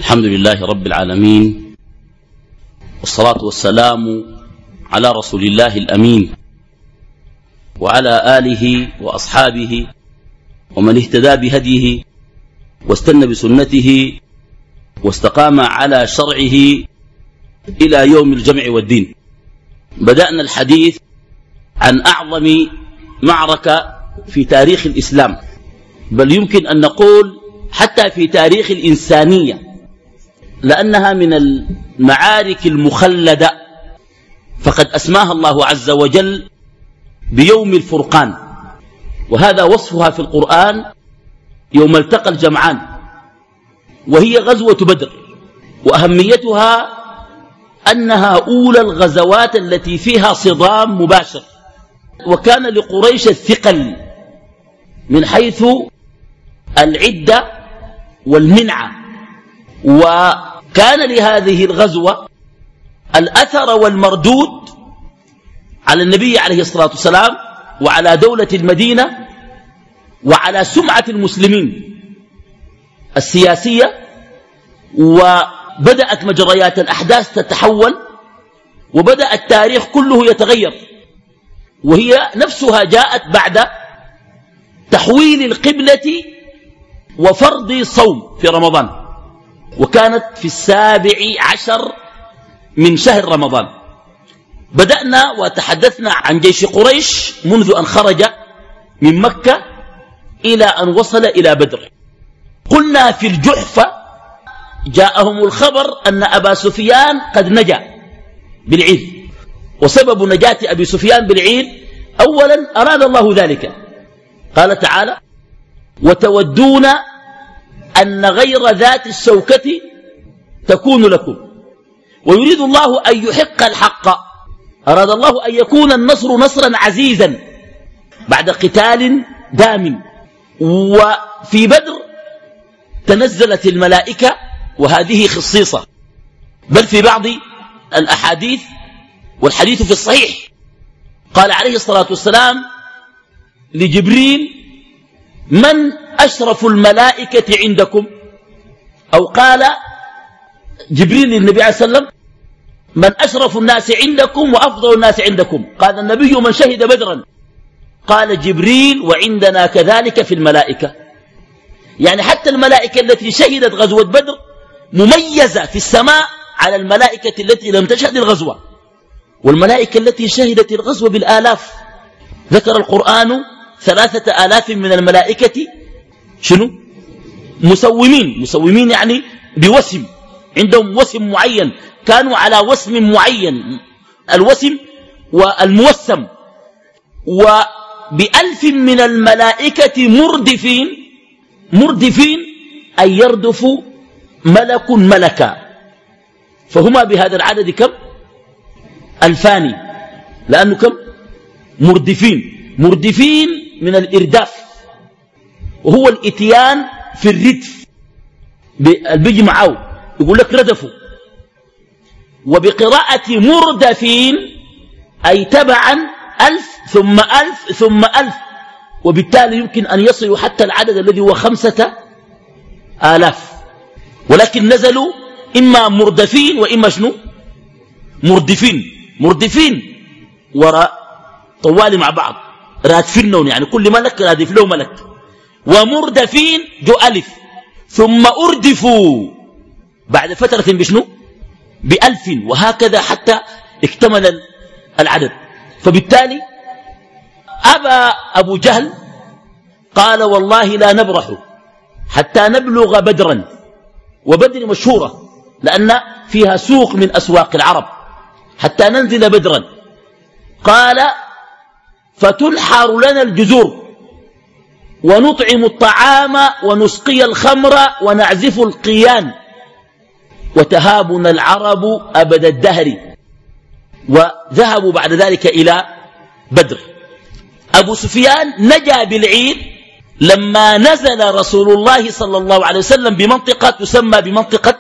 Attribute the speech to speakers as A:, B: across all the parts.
A: الحمد لله رب العالمين، والصلاة والسلام على رسول الله الأمين وعلى آله وأصحابه ومن اهتدى بهديه واستنى بسنته واستقام على شرعه إلى يوم الجمع والدين. بدأنا الحديث عن أعظم معركة في تاريخ الإسلام، بل يمكن أن نقول حتى في تاريخ الإنسانية، لأنها من المعارك المخلدة، فقد أسماها الله عز وجل بيوم الفرقان، وهذا وصفها في القرآن يوم التقى الجمعان، وهي غزوة بدر. وأهميتها أنها أولى الغزوات التي فيها صدام مباشر، وكان لقريش الثقل من حيث العدة والمنعة، وكان لهذه الغزوة الأثر والمردود على النبي عليه الصلاة والسلام وعلى دولة المدينة وعلى سمعة المسلمين السياسية. وبدأت مجريات الأحداث تتحول، وبدأ التاريخ كله يتغير، وهي نفسها جاءت بعد تحويل القبلة وفرض صوم في رمضان، وكانت في 17 من شهر رمضان. بدأنا وتحدثنا عن جيش قريش منذ أن خرج من مكة إلى أن وصل إلى بدر. قلنا في الجحفة جاءهم الخبر أن أبا سفيان قد نجا بالعير، وسبب نجاة أبي سفيان بالعير أولا أراد الله ذلك، قال تعالى: وتودون أن غير ذات الشوكة تكون لكم ويريد الله أن يحق الحق. أراد الله أن يكون النصر نصرا عزيزا بعد قتال دام. وفي بدر تنزلت الملائكة، وهذه خصيصة، بل في بعض الأحاديث والحديث في الصحيح قال عليه الصلاة والسلام لجبريل: من أشرف الملائكة عندكم؟ أو قال جبريل للنبي عليه الصلاة والسلام: من أشرف الناس عندكم وأفضل الناس عندكم؟ قال النبي: من شهد بدرا. قال جبريل: وعندنا كذلك في الملائكة. يعني حتى الملائكة التي شهدت غزوة بدر مميزة في السماء على الملائكة التي لم تشهد الغزوة، والملائكة التي شهدت الغزوة بالآلاف. ذكر القرآن 3000 من الملائكة شنو؟ مسومين، يعني بوسم، عندهم وسم معين، كانوا على وسم معين، الوسم والموسم. وب1000 من الملائكة مردفين أن يردف ملك ملكا، فهما بهذا العدد كم؟ 2000، لأنه كم؟ مردفين من الإرداف، وهو الإتيان في الردف، بيجي معه يقول لك ردفوا. وبقراءة مردفين أي تبعا 1000 ثم 1000 ثم 1000، وبالتالي يمكن أن يصلوا حتى العدد الذي هو 5000، ولكن نزلوا إما مردفين وإما شنو؟ مردفين وراء طوالي مع بعض، رادفينهم، يعني كل ملك رادف له ملك. ومردفين جو 1000، ثم أردفوا بعد فترة بشنو؟ ب1000، وهكذا حتى اكتمل العدد. فبالتالي أبو جهل قال: والله لا نبرح حتى نبلغ بدرا. وبدر مشهورة لأن فيها سوق من أسواق العرب، حتى ننزل بدرا. قال: فتنحر لنا الجزور ونطعم الطعام ونسقي الخمر ونعزف القيان وتهابنا العرب أبد الدهر. وذهبوا بعد ذلك إلى بدر. أبو سفيان نجا بالعير لما نزل رسول الله صلى الله عليه وسلم بمنطقة تسمى بمنطقة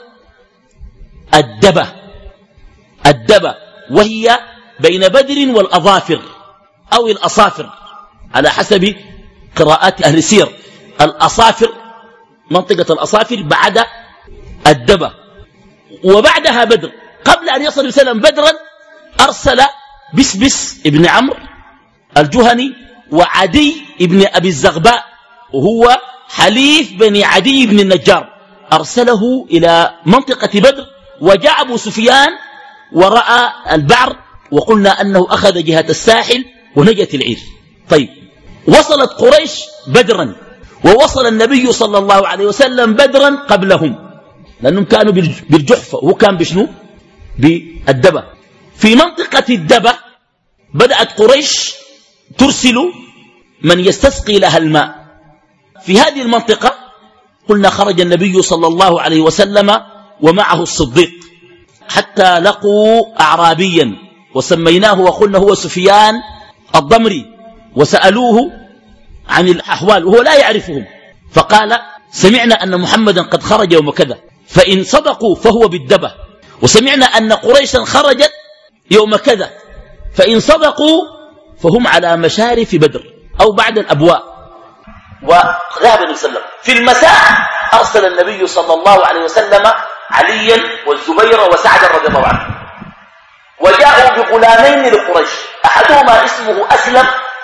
A: الدبة، وهي بين بدر والأظافر أو الأصافر على حسب قراءات أهل السير. الأصافر، منطقة الأصافر بعد الدبة. وبعدها بدر، قبل أن يصل وسلم بدرا أرسل بسبس ابن عمرو الجهني وعدي ابن أبي الزغباء وهو حليف بني عدي بن النجار، أرسله إلى منطقة بدر، وجاء أبو سفيان ورأى البعر، وقلنا أنه أخذ جهة الساحل ونجت العير. طيب، وصلت قريش بدرا، ووصل النبي صلى الله عليه وسلم بدرا قبلهم، لأنهم كانوا بالجحفة وهو كان بشنو؟ بالدبة. في منطقة الدبة بدأت قريش ترسل من يستسقي لها الماء. في هذه المنطقة قلنا خرج النبي صلى الله عليه وسلم ومعه الصديق، حتى لقوا أعرابيا وسميناه وقلنا هو سفيان الضمري، وسألوه عن الأحوال وهو لا يعرفهم، فقال سمعنا أن محمدا قد خرج يوم كذا، فإن صدقوا فهو بالدبة، وسمعنا أن قريشا خرجت يوم كذا، فإن صدقوا فهم على مشارف بدر أو بعد الأبواء. وذهب النبي صلى الله عليه وسلم في المساء، أرسل النبي صلى الله عليه وسلم عليا والزبير وسعد رضي الله عنه، وجاءوا بغلامين لقريش، أحدهما اسمه أسلم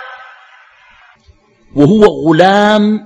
A: وهو غلام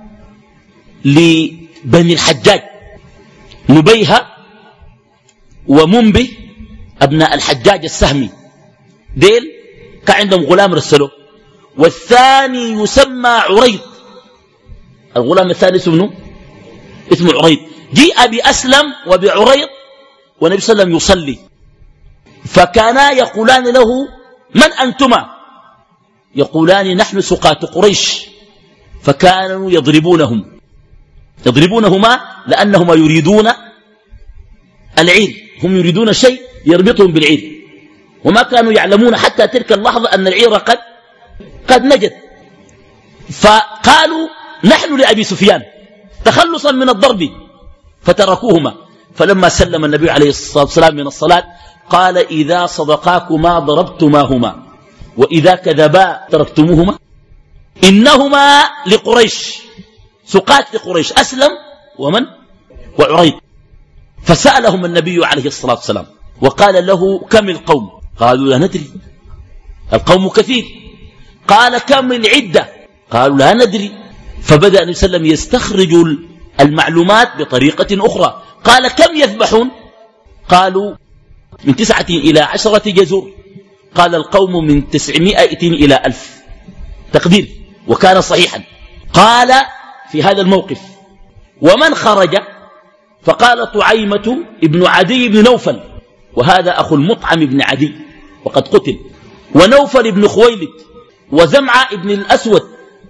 A: لبني الحجاج، نبيهة ومنبه أبناء الحجاج السهمي، ديل كان عندهم غلام رسله. والثاني يسمى عريض، الغلام الثاني اسمه عريض. جيء بأسلم وبعريض والنبي صلى الله عليه وسلم يصلي، فكانا يقولان له من أنتما؟ يقولان نحن سقاة قريش، فكانوا يضربونهما لأنهما يريدون العير، هم يريدون شيء يربطهم بالعير، وما كانوا يعلمون حتى تلك اللحظة أن العير قد نجت. فقالوا نحن لأبي سفيان تخلصا من الضرب، فتركوهما. فلما سلم النبي عليه الصلاة والسلام من الصلاة قال إذا صدقاكما ضربتماهما وإذا كذبا تركتموهما، إنهما لقريش، سقات لقريش، أسلم ومن؟ وعريض. فسألهم النبي عليه الصلاة والسلام وقال له كم القوم؟ قالوا لا ندري، القوم كثير. قال كم العدة؟ قالوا لا ندري. فبدأ النبي صلى الله عليه وسلم يستخرج المعلومات بطريقة أخرى. قال كم يذبحون؟ قالوا من 9 إلى 10 جزور. قال القوم من 900 إلى 1000 تقدير، وكان صحيحا. قال في هذا الموقف ومن خرج؟ فقال طعيمة ابن عدي بن نوفل، وهذا أخو المطعم بن عدي وقد قتل، ونوفل بن خويلد، وزمعة ابن الأسود،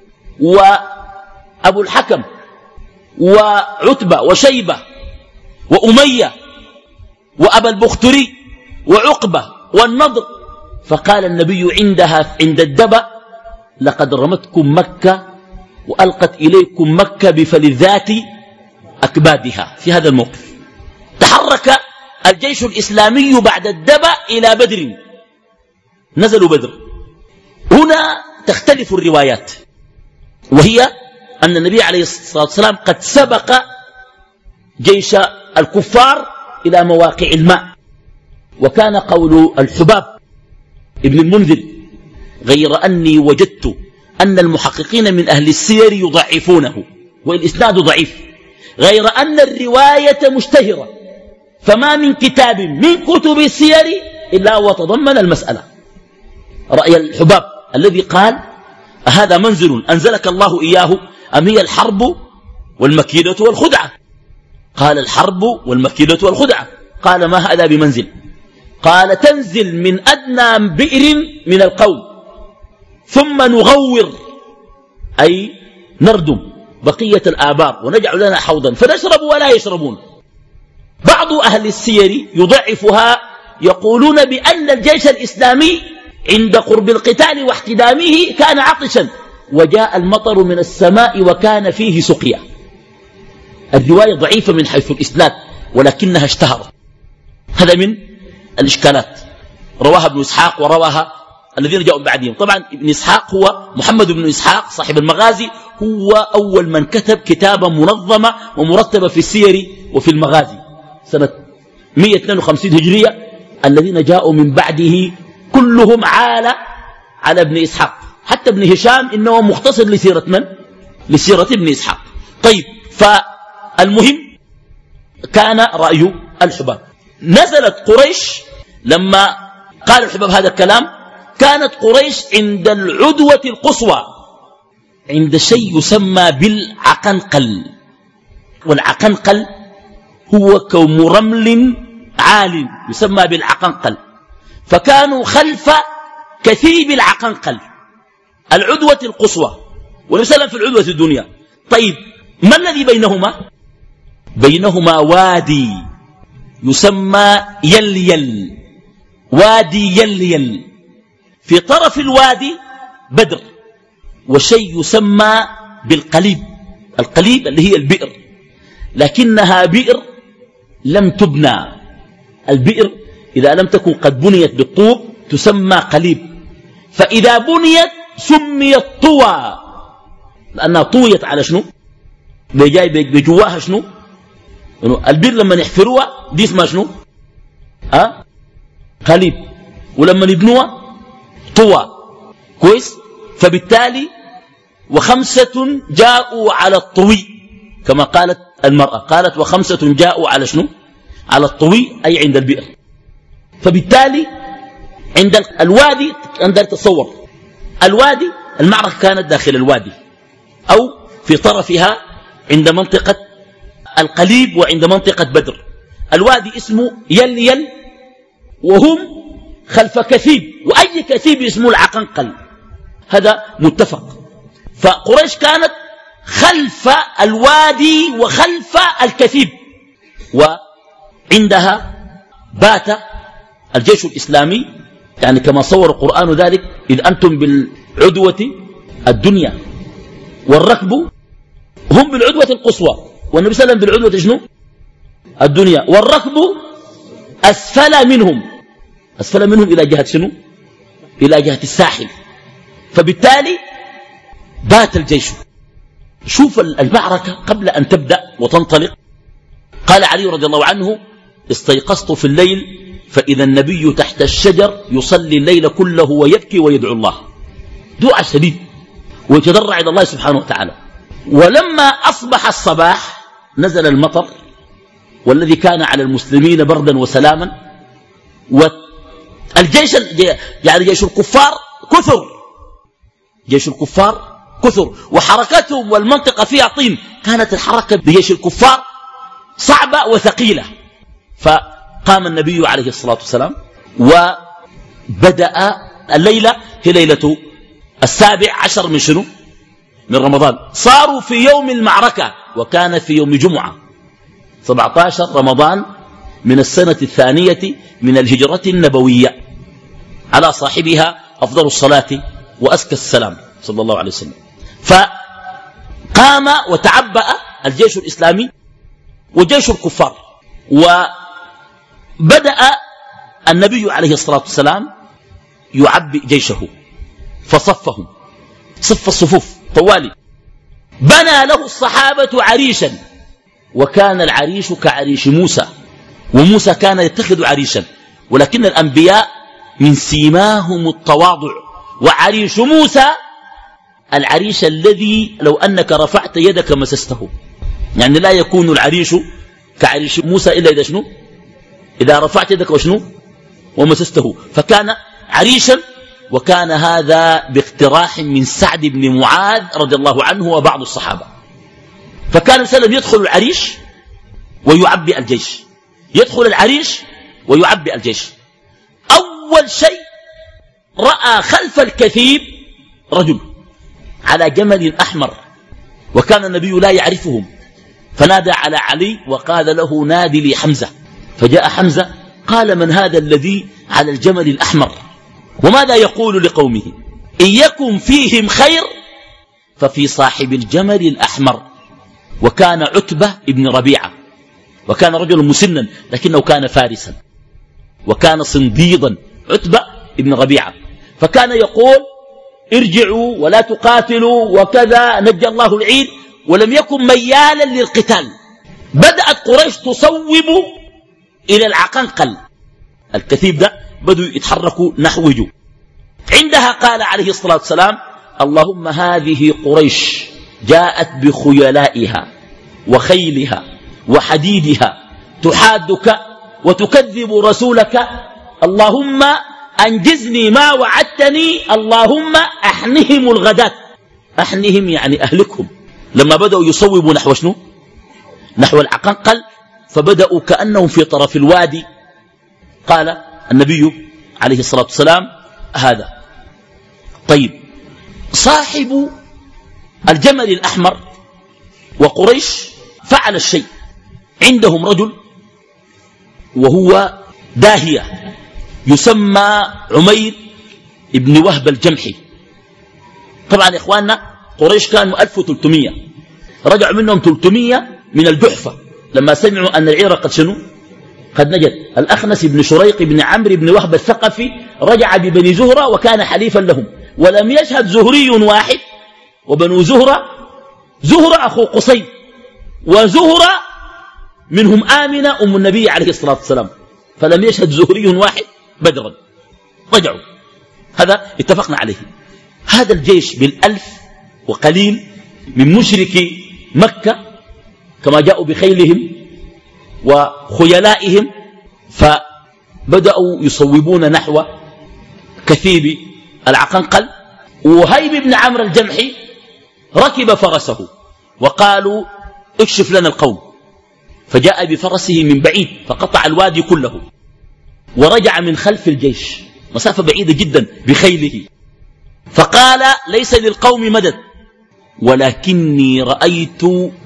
A: وأبو الحكم، وعتبة، وشيبة، وأمية، وأبا البختري، وعقبة، والنضر. فقال النبي عند الدبة لقد رمتكم مكة وألقت إليكم مكة بفلذات أكبادها. في هذا الموقف تحرك الجيش الإسلامي بعد الدبة إلى بدر، نزلوا بدر. هنا تختلف الروايات، وهي أن النبي عليه الصلاة والسلام قد سبق جيش الكفار إلى مواقع الماء. وكان قول الحباب ابن المنذر غير أني وجدت أن المحققين من أهل السير يضعفونه والإسناد ضعيف، غير أن الرواية مشتهرة، فما من كتاب من كتب السير إلا وتضمن المسألة. رأي الحباب الذي قال هذا منزل أنزلك الله إياه أم هي الحرب والمكيدة والخدعة؟ قال الحرب والمكيدة والخدعة. قال ما هذا بمنزل؟ قال تنزل من أدنى بئر من القوم ثم نغور، أي نردم بقية الآبار ونجعل لنا حوضا فنشرب ولا يشربون. بعض أهل السير يضعفها، يقولون بأن الجيش الإسلامي عند قرب القتال واحتدامه كان عطشا وجاء المطر من السماء وكان فيه سقيا. الرواية ضعيفة من حيث الإسناد ولكنها اشتهرت. هذا من الإشكالات. رواها ابن إسحاق ورواها الذين جاءوا بعدهم. طبعا ابن إسحاق هو محمد بن إسحاق صاحب المغازي، هو أول من كتب كتابا منظمة ومرتبة في السير وفي المغازي، سنة 152 هجرية. الذين جاءوا من بعده كلهم على ابن إسحاق، حتى ابن هشام إنه مختصر لسيرة من؟ لسيرة ابن إسحاق. طيب، فالمهم كان رأي الحباب. نزلت قريش لما قال الحباب هذا الكلام، كانت قريش عند العدوة القصوى، عند شيء يسمى بالعقنقل. والعقنقل هو كوم رمل عال يسمى بالعقنقل، فكانوا خلف كثيب العقنقل، العدوة القصوى، والنبي صلى الله عليه وسلم في العدوة الدنيا. طيب، ما الذي بينهما؟ بينهما وادي يسمى يليل، وادي يليل. في طرف الوادي بدر، وشيء يسمى بالقليب، القليب اللي هي البئر، لكنها بئر لم تبنى. البئر إذا لم تكن قد بنيت بالطوب تسمى قليب، فإذا بنيت سميت طوى، لأنها طويت على شنو؟ بجاي بجواها شنو؟ البئر لما يحفروها دي اسمها شنو؟ قليب، ولما يبنوها طوى. كويس؟ فبالتالي وخمسة جاءوا على الطوي، كما قالت المرأة، قالت وخمسة جاءوا على شنو؟ على الطوي، أي عند البئر. فبالتالي عند الوادي، عندك تصور الوادي، المعركة كانت داخل الوادي أو في طرفها عند منطقة القليب وعند منطقة بدر. الوادي اسمه يليل، وهم خلف كثيب، وأي كثيب اسمه العقنقل، هذا متفق. فقريش كانت خلف الوادي وخلف الكثيب، وعندها بات الجيش الإسلامي، يعني كما صور القرآن ذلك، إذ أنتم بالعدوة الدنيا والركب هم بالعدوة القصوى، والنبي صلى الله عليه وسلم بالعدوة شنو؟ الدنيا، والركب أسفل منهم، أسفل منهم إلى جهة شنو؟ إلى جهة الساحل. فبالتالي بات الجيش. شوف المعركة قبل أن تبدأ وتنطلق، قال علي رضي الله عنه: استيقظت في الليل فإذا النبي تحت الشجر يصلي الليل كله ويبكي ويدعو الله، دعاء شديد، ويتضرع إلى الله سبحانه وتعالى. ولما أصبح الصباح نزل المطر، والذي كان على المسلمين بردا وسلاما، والجيش يعني جيش الكفار كثر، جيش الكفار كثر، وحركتهم والمنطقة فيها طين، كانت الحركة بجيش الكفار صعبة وثقيلة. فقام النبي عليه الصلاة والسلام وبدأ الليلة، هي ليلة 17 من شنو؟ من رمضان. صاروا في يوم المعركة، وكان في يوم جمعة 17 رمضان من السنة الثانية من الهجرة النبوية، على صاحبها أفضل الصلاة وأزكى السلام صلى الله عليه وسلم. فقام وتعبأ الجيش الإسلامي وجيش الكفار، وبدأ النبي عليه الصلاة والسلام يعبئ جيشه، فصفهم، صف الصفوف طوالي. بنى له الصحابة عريشا، وكان العريش كعريش موسى، وموسى كان يتخذ عريشا، ولكن الأنبياء من سيماهم التواضع. وعريش موسى العريش الذي لو أنك رفعت يدك مسسته، يعني لا يكون العريش كعريش موسى إلا إذا شنو؟ إذا رفعت يدك وشنو؟ ومسسته. فكان عريشا، وكان هذا باقتراح من سعد بن معاذ رضي الله عنه وبعض الصحابة. فكان سلم يدخل العريش ويعبئ الجيش، يدخل العريش ويعبئ الجيش. أول شيء رأى خلف الكثيب رجل على جمل أحمر، وكان النبي لا يعرفهم، فنادى على علي وقال له: نادي لي حمزة. فجاء حمزة قال: من هذا الذي على الجمل الأحمر؟ وماذا يقول لقومه؟ إن يكن فيهم خير ففي صاحب الجمل الأحمر. وكان عتبة ابن ربيعة، وكان رجل مسنا لكنه كان فارسا، وكان صنديدا، عتبة ابن ربيعة. فكان يقول: ارجعوا ولا تقاتلوا وكذا، نجى الله العيد، ولم يكن ميالا للقتال. بدأت قريش تصوب إلى العقنقل. الكثيب ده بدوا يتحركوا نحوه. عندها قال عليه الصلاة والسلام: اللهم هذه قريش جاءت بخيلائها وخيلها وحديدها تحادك وتكذب رسولك، اللهم أنجزني ما وعدتني، اللهم أحنهم الغداة. أحنهم يعني أهلكهم. لما بدأوا يصوبوا نحو شنو؟ نحو العقنقل، فبدأوا كأنهم في طرف الوادي. قال النبي عليه الصلاة والسلام: هذا. طيب، صاحب الجمل الأحمر وقريش فعل الشيء. عندهم رجل وهو داهية يسمى عمير ابن وهب الجمحي. طبعا يا إخواننا قريش كانوا 1300، رجعوا منهم 300 من الجحفة لما سمعوا أن العير قد شنو؟ قد نجت. الأخنس بن شريق بن عمرو بن وهب الثقفي رجع ببني زهرة وكان حليفا لهم، ولم يشهد زهري واحد. وبنو زهرة أخو قصي، وزهرة منهم آمنة أم النبي عليه الصلاة والسلام، فلم يشهد زهري واحد بدرا. رجعوا، هذا اتفقنا عليه. هذا الجيش بالألف وقليل من مشركي مكة كما جاءوا بخيلهم وخيلائهم، فبدأوا يصوبون نحو كثيب العقنقل. وهيب بن عمرو الجمحي ركب فرسه وقالوا: اكشف لنا القوم. فجاء بفرسه من بعيد فقطع الوادي كله، ورجع من خلف الجيش مسافة بعيدة جدا بخيله، فقال: ليس للقوم مدد، ولكني رأيت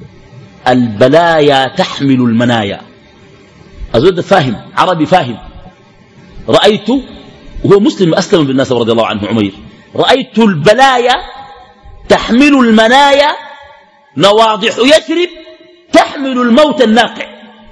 A: البلايا تحمل المنايا. أزود فاهم، عربي فاهم. رأيت، وهو مسلم أسلم بالناس رضي الله عنه عمير، رأيت البلايا تحمل المنايا، نواضح يثرب تحمل الموت الناقع.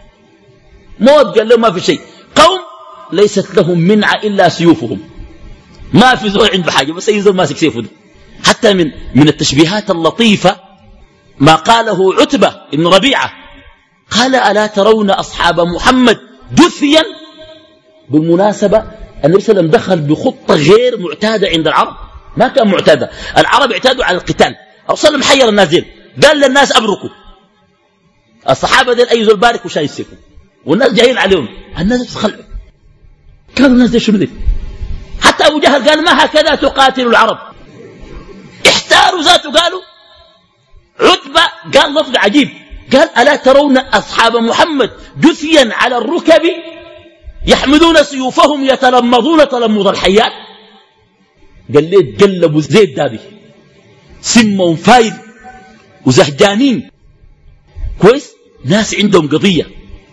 A: موت قال له ما في شيء. قوم ليست لهم منع إلا سيوفهم، ما في زول عنده حاجة بس يزول ماسك سيفه. حتى من التشبيهات اللطيفة ما قاله عتبة بن ربيعة، قال: ألا ترون أصحاب محمد جثيا؟ بالمناسبة النبي صلى الله عليه وسلم دخل بخطة غير معتادة عند العرب، ما كان معتادة. العرب اعتادوا على القتال. الرسول صلى الله عليه وسلم حير الناس ديل، قال للناس: أبركوا. الصحابة ديل أي زول بارك وشاي سيفه، والناس جايين عليهم، الناس تخلعوا. قالوا الناس دي شنو دي؟ حتى أبو جهل قال: ما هكذا تقاتل العرب. احتاروا ذاته، قالوا. عتبة قال لفظ عجيب، قال: ألا ترون أصحاب محمد جثيا على الركب يحملون سيوفهم يتلمضون تلمض الحيات؟ قال ليه تقلبوا زي الدابي، سمهم فايد وزهجانين كويس، ناس عندهم قضية.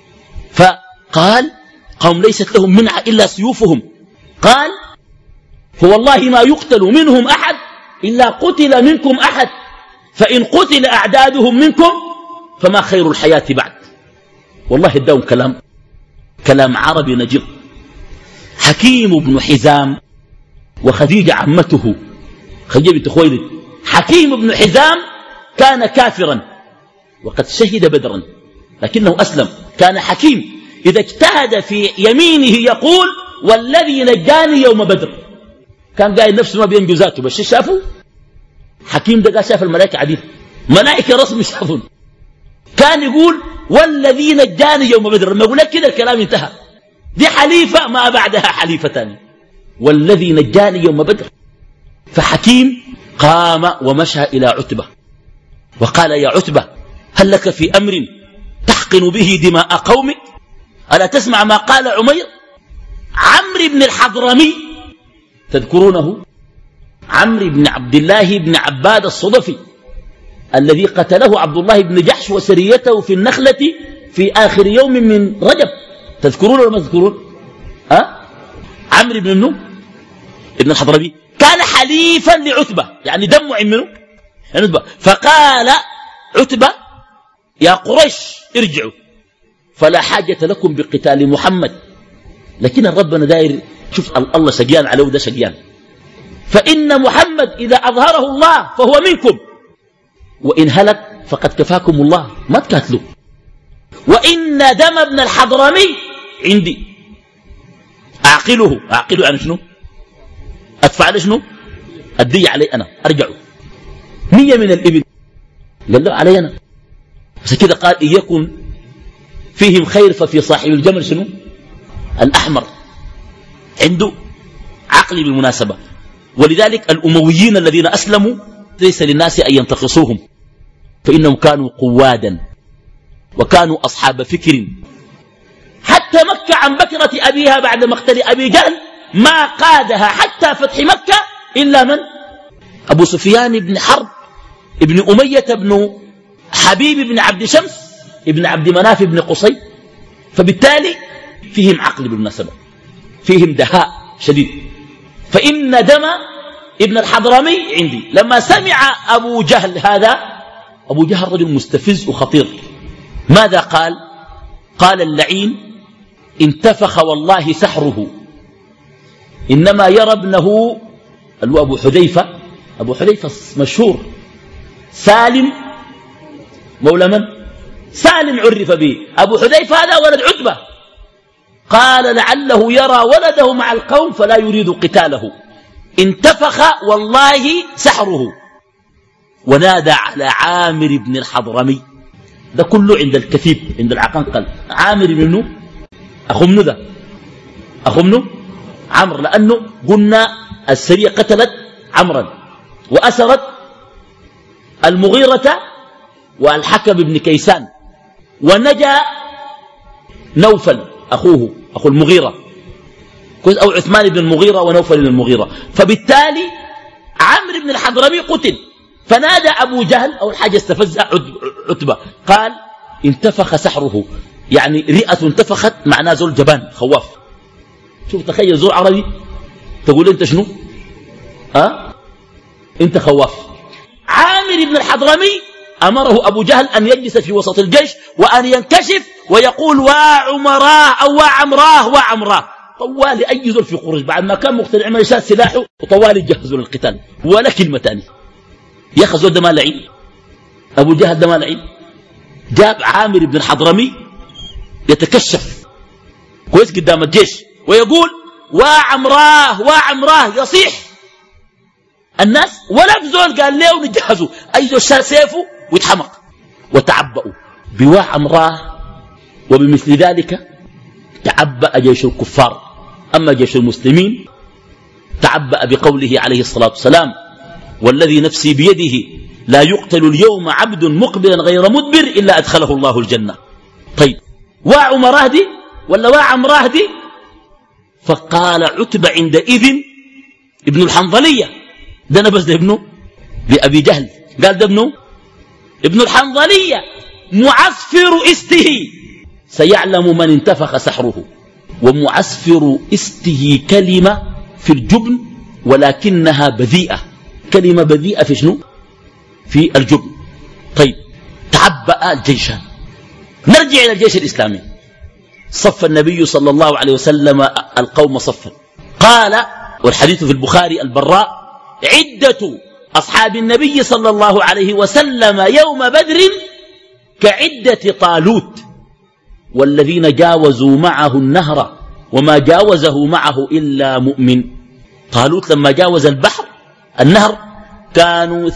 A: فقال: قوم ليست لهم منع إلا سيوفهم. قال: فوالله ما يقتل منهم أحد إلا قتل منكم أحد، فإن قتل أعدادهم منكم فما خير الحياة بعد. والله اداهم كلام عربي نجيب. حكيم بن حزام وخديجة عمته خديجة بنت خويلد. حكيم بن حزام كان كافرا وقد شهد بدرا لكنه أسلم. كان حكيم إذا اجتهد في يمينه يقول: والذي نجاني يوم بدر. كان قايل نفسه ما بينجو ذاته، بس شافوا حكيم ده قال شاف الملائكة عديد، ملائكة رسم شافون. كان يقول: والذي نجاني يوم بدر. لما يقول لك كده الكلام انتهى، دي حليفة ما بعدها حليفة تاني. والذي نجاني يوم بدر. فحكيم قام ومشى إلى عتبة وقال: يا عتبة، هل لك في أمر تحقن به دماء قومك؟ ألا تسمع ما قال عمير؟ عمرو بن الحضرمي تذكرونه؟ عمرو بن عبد الله بن عباد الصدفي الذي قتله عبد الله بن جحش وسريته في النخلة في آخر يوم من رجب. تذكرون ولا ما تذكرون؟ عمرو بن منو؟ ابن الحضرمي كان حليفا لعتبة، يعني دمه عن منه عتبة. فقال عتبة: يا قريش ارجعوا، فلا حاجة لكم بقتال محمد. لكن ربنا داير، شوف الله شقيان على وده شقيان. فإن محمد إذا أظهره الله فهو منكم، وإن هلك فقد كفاكم الله، ما تكاتلوا. وإن دم ابن الحضرمي عندي أعقله يعني شنو؟ أدفع له شنو؟ الدية علي أنا أرجعه 100 من الإبل قال له علي أنا. بس كده قال إن يكن فيهم خير ففي صاحب الجمل شنو؟ الأحمر. عنده عقل بالمناسبة. ولذلك الأمويين الذين أسلموا ليس للناس أن ينتقصوهم، فإنهم كانوا قوادا وكانوا أصحاب فكر. حتى مكة عن بكرة أبيها بعد مقتل أبي جهل ما قادها حتى فتح مكة إلا من؟ أبو سفيان بن حرب ابن أمية بن حبيب بن عبد شمس ابن عبد مناف بن قصي. فبالتالي فيهم عقل بالمناسبة، فيهم دهاء شديد. فإن دم ابن الحضرمي عندي. لما سمع أبو جهل هذا، أبو جهل رجل مستفز وخطير، ماذا قال؟ قال اللعين انتفخ والله سحره، إنما يرى ابنه أبو حذيفة. أبو حذيفة مشهور، سالم مولى من؟ سالم عرف به. أبو حذيفة هذا ولد عتبة. قال لعله يرى ولده مع القوم فلا يريد قتاله. انتفخ والله سحره. ونادى على عامر بن الحضرمي. ده كله عند الكثيب، عند العقنقل. عامر بن أخو منه، ده أخو منه عمرو، لأنه قلنا السرية قتلت عمرا وأسرت المغيرة والحكم بن كيسان، ونجا نوفل أخوه أخو المغيرة، أو عثمان بن المغيرة ونوفل بن المغيرة. فبالتالي عمرو بن الحضرمي قتل. فنادى أبو جهل، أول حاجة استفز عتبة، قال انتفخ سحره، يعني رئة انتفخت معناه زول جبان خواف. شوف تخيل زول عربي تقول انت شنو؟ انت خواف. عامر بن الحضرمي أمره أبو جهل أن يجلس في وسط الجيش وأن ينكشف ويقول وعمراه أو وعمراه. طوالي أي زول في قريش بعد ما كان مقتنع ما يشاد سلاحه، وطوالي جهزوا للقتال ولا كلمة تانية. يا أخي زول ده ما لعين، أبو جهل ده ما لعين. جاب عامر بن الحضرمي يتكشف كويس قدام الجيش ويقول وعمراه يصيح الناس، ولا بزول قال له نجهزوا. أي زول شال سيفه ويتحمق. وتعبأوا بوعمراه، وبمثل ذلك تعبأ جيش الكفار. أما جيش المسلمين تعبأ بقوله عليه الصلاة والسلام والذي نفسي بيده لا يقتل اليوم عبد مقبلا غير مدبر إلا أدخله الله الجنة. طيب وعمراه دي ولا وعمراه دي؟ فقال عتبة عندئذ ابن الحنظلية، ده نبس ده ابنه لأبي جهل، قال ده ابنه ابن الحنظلية معسفر استه سيعلم من انتفخ سحره. ومعسفر استه كلمة في الجبن ولكنها بذيئة، كلمة بذيئة في شنو؟ في الجبن. طيب تعبأ الجيشان. نرجع إلى الجيش الإسلامي. صف النبي صلى الله عليه وسلم القوم صفا. قال، والحديث في البخاري، البراء عدة أصحاب النبي صلى الله عليه وسلم يوم بدر كعدة طالوت، والذين جاوزوا معه النهر وما جاوزه معه إلا مؤمن. طالوت لما جاوز النهر كانوا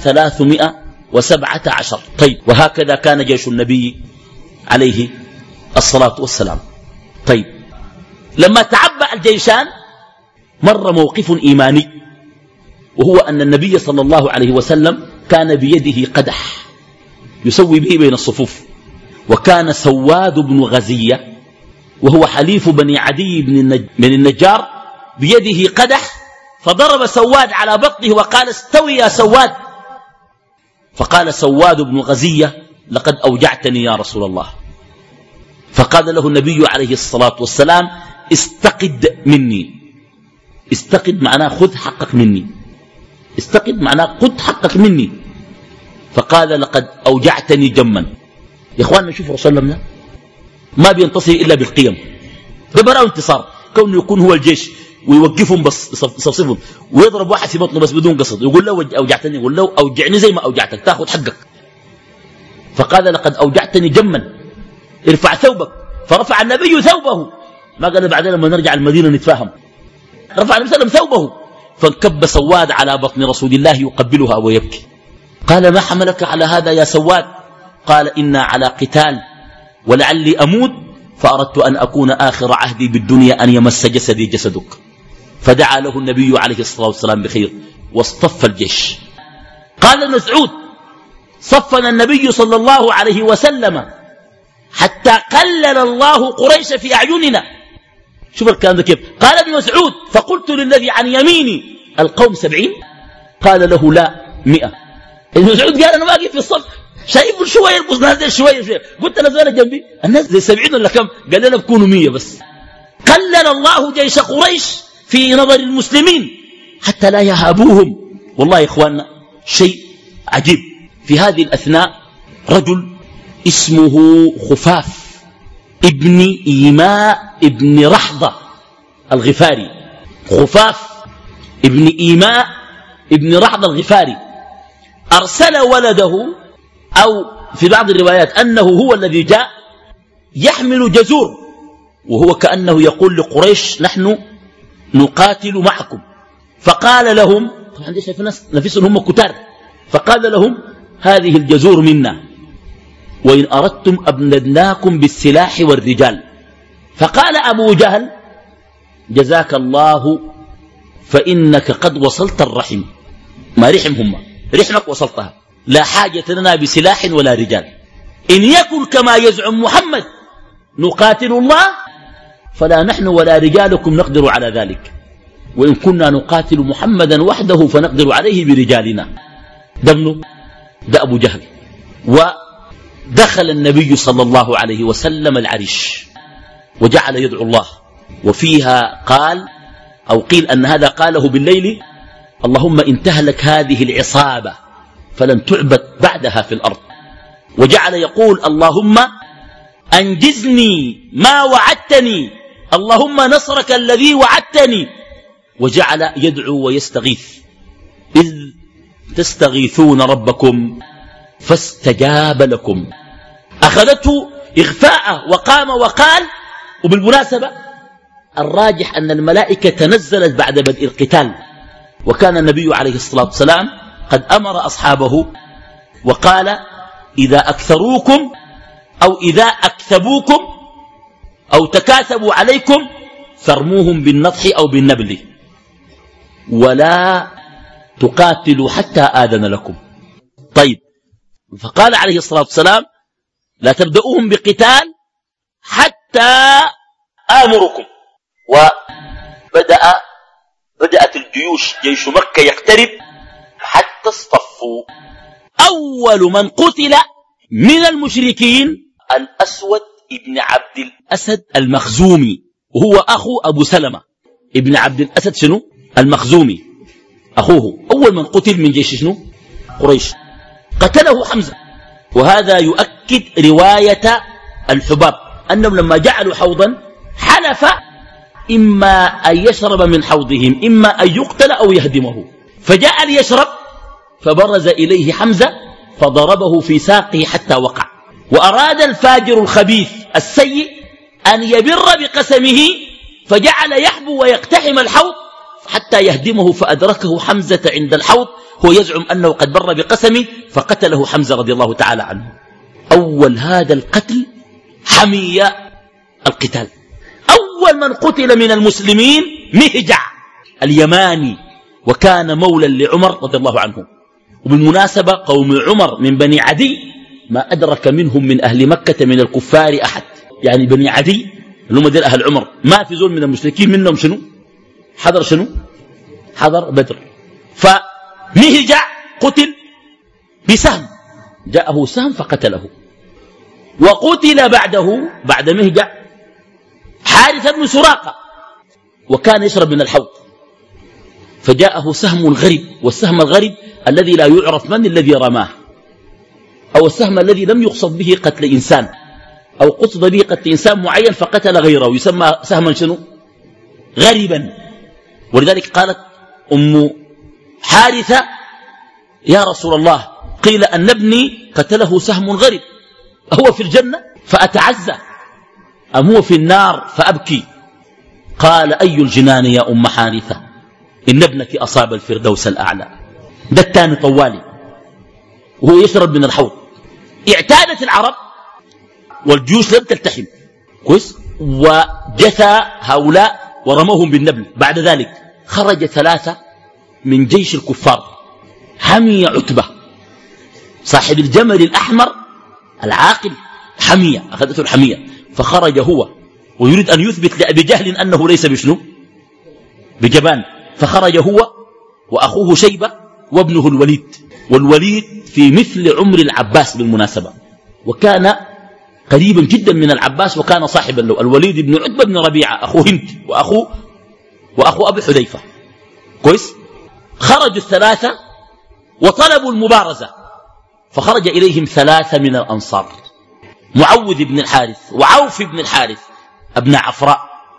A: 317. طيب وهكذا كان جيش النبي عليه الصلاة والسلام. طيب لما تعبأ الجيشان مر موقف إيماني، وهو أن النبي صلى الله عليه وسلم كان بيده قدح يسوي به بين الصفوف، وكان سواد بن غزية وهو حليف بني عدي بن النجار بيده قدح، فضرب سواد على بطنه وقال استوي يا سواد. فقال سواد بن غزية لقد أوجعتني يا رسول الله. فقال له النبي عليه الصلاة والسلام استقد مني. استقد معناه خذ حقك مني، استقد معناه خذ حقك مني. فقال لقد أوجعتني جما. يا إخواننا شوفوا رسول الله ما بينتصر إلا بالقيم. ده براء انتصار، كونه يكون هو الجيش ويوقفهم بس يصفصفهم ويضرب واحد في بطنه بس بدون قصد، يقول له أوجعتني، يقول له أوجعني زي ما أوجعتك تأخذ حقك. فقال لقد أوجعتني جما ارفع ثوبك. فرفع النبي ثوبه ما قال بعدين لما نرجع المدينة نتفاهم. رفع النبي صلى الله عليه وسلم ثوبه فانكب سواد على بطن رسول الله يقبلها ويبكي. قال ما حملك على هذا يا سواد؟ قال إنا على قتال ولعلي أموت فأردت أن أكون آخر عهدي بالدنيا أن يمس جسدي جسدك. فدعا له النبي عليه الصلاة والسلام بخير واصطف الجيش. قال مسعود صفنا النبي صلى الله عليه وسلم حتى قلل الله قريش في أعيننا. شوف الكلام ده كيف. قال ابن مسعود فقلت للذي عن يميني القوم 70؟ قال له لا 100. ابن مسعود قال أنا واقف في الصف شايف شوية يرقص ناس شوية. قلت أنا زين جنبي الناس زي 70 ولا كم؟ قال لنا بكونوا 100 بس. قلل الله جيش قريش في نظر المسلمين حتى لا يهابوهم. والله يا إخواننا شيء عجيب. في هذه الأثناء رجل اسمه خفاف ابن إيماء ابن رحضة الغفاري. خفاف ابن إيماء ابن رحضة الغفاري أرسل ولده، أو في بعض الروايات أنه هو الذي جاء يحمل جزور، وهو كأنه يقول لقريش نحن نقاتل معكم. فقال لهم طبعا دي شايف ناس نفسهم هم كتار، فقال لهم هذه الجزور منا وإن أردتم أبندناكم بالسلاح والرجال. فقال أبو جهل جزاك الله فإنك قد وصلت الرحم. ما رحم هم رحمك وصلتها، لا حاجة لنا بسلاح ولا رجال. إن يكن كما يزعم محمد نقاتل الله فلا نحن ولا رجالكم نقدر على ذلك، وإن كنا نقاتل محمدا وحده فنقدر عليه برجالنا. ده أبو جهل. ودخل النبي صلى الله عليه وسلم العريش وجعل يدعو الله، وفيها قال أو قيل أن هذا قاله بالليل اللهم إن تهلك هذه العصابة فلن تعبد بعدها في الأرض. وجعل يقول اللهم أنجزني ما وعدتني، اللهم نصرك الذي وعدتني. وجعل يدعو ويستغيث إذ تستغيثون ربكم فاستجاب لكم. أخذته إغفاء وقام وقال. وبالمناسبة الراجح أن الملائكة تنزلت بعد بدء القتال، وكان النبي عليه الصلاة والسلام قد أمر أصحابه وقال إذا أكثروكم أو إذا أكثبوكم أو تكاثبوا عليكم فارموهم بالنطح أو بالنبل ولا تقاتلوا حتى آذن لكم. طيب، فقال عليه الصلاة والسلام لا تبدأوهم بقتال حتى آمركم. وبدأت الجيوش جيش مكة يقترب حتى اصطفوا. أول من قتل من المشركين الأسود ابن عبد الأسد المخزومي، وهو أخو أبو سلمة ابن عبد الأسد شنو المخزومي أخوه. أول من قتل من جيش شنو قريش قتله حمزة. وهذا يؤكد رواية الحباب أنهم لما جعلوا حوضا حلف إما أن يشرب من حوضهم إما أن يقتل أو يهدمه. فجاء ليشرب فبرز إليه حمزة فضربه في ساقه حتى وقع. وأراد الفاجر الخبيث السيء أن يبر بقسمه فجعل يحبو ويقتحم الحوض حتى يهدمه، فأدركه حمزة عند الحوض هو يزعم أنه قد بر بقسمه فقتله حمزة رضي الله تعالى عنه. أول هذا القتل حمي القتال. أول من قتل من المسلمين مهجع اليماني، وكان مولا لعمر رضي الله عنه. وبالمناسبة قوم عمر من بني عدي ما أدرك منهم من أهل مكة من الكفار أحد. يعني بني عدي اللي هم دير أهل عمر ما في زول من المشركين منهم شنو حضر شنو حضر بدر. فمهجع قتل بسهم، جاءه سهم فقتله. وقتل بعده بعد مهجع حارث بن سراقة، وكان يشرب من الحوض فجاءه سهم الغريب، والسهم الغريب الذي لا يعرف من الذي رماه، أو السهم الذي لم يقصد به قتل إنسان أو قصد به قتل إنسان معين فقتل غيره، يسمى سهما شنو غريبا. ولذلك قالت أم حارثة يا رسول الله قيل أن ابني قتله سهم غريب، هو في الجنة فأتعزى أم هو في النار فأبكي؟ قال أي الجنان يا أم حارثة إن ابنك أصاب الفردوس الأعلى. ده الثاني طوالي وهو يشرب من الحوض. اعتادت العرب والجيوش لم تلتحم كويس وجثى هؤلاء ورموهم بالنبل. بعد ذلك خرج 3 من جيش الكفار. حمي عتبة صاحب الجمل الأحمر العاقل، حمية أخذته الحمية، فخرج هو ويريد أن يثبت لأبي جهل أنه ليس بشنو بجبان. فخرج هو وأخوه شيبة وابنه الوليد، والوليد في مثل عمر العباس بالمناسبة، وكان قريبا جدا من العباس، وكان صاحبا له. الوليد بن عتبة بن ربيعة أخو هند وأخو أبي حذيفة كويس. خرجوا 3 وطلبوا المبارزة، فخرج إليهم 3 من الأنصار، معوذ بن الحارث وعوف بن الحارث ابن عفراء